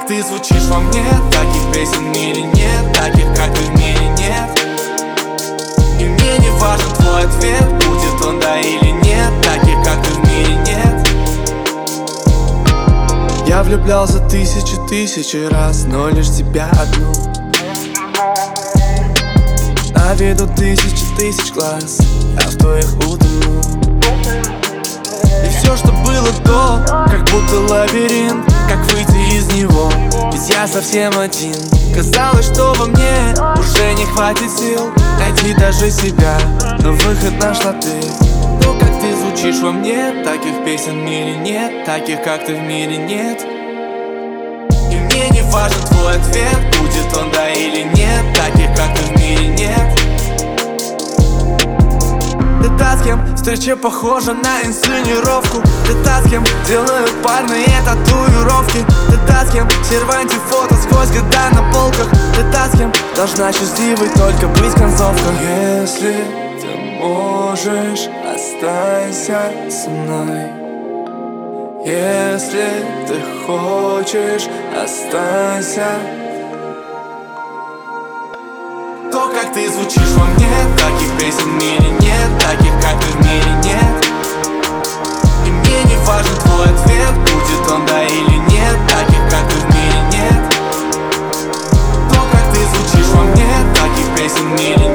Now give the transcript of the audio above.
как ты звучишь во мне, таких песен в мире нет, таких как ты в мире нет. И мне не важен твой ответ, будет он да или нет, таких как ты в мире нет. Я влюблялся тысячи раз, но лишь тебя одну. На виду тысяч глаз, я в твоих утону. И все, что было до, как будто лабиринт, как выйти из него, ведь я совсем один. Казалось, что во мне уже не хватит сил найти даже себя, но выход нашла ты. То, как ты звучишь во мне, таких песен в мире нет, таких как ты в мире нет. И мне не важен твой ответ, будет он да или нет, таких как ты в мире нет. Ты та, с кем встреча похожа на инсценировку. Ты та, с кем делают парные татуировки. Ты та, с кем в серванте фото сквозь года на полках. Ты та, с кем должна счастливой только быть концовка. Если ты можешь, останься со мной. Если ты хочешь, останься. То, как ты звучишь во мне, таких песен в мире нет, таких как ты в мире нет. И мне не важен твой ответ, будет он да или нет, таких как ты в мире нет. То, как ты звучишь во мне, таких песен в мире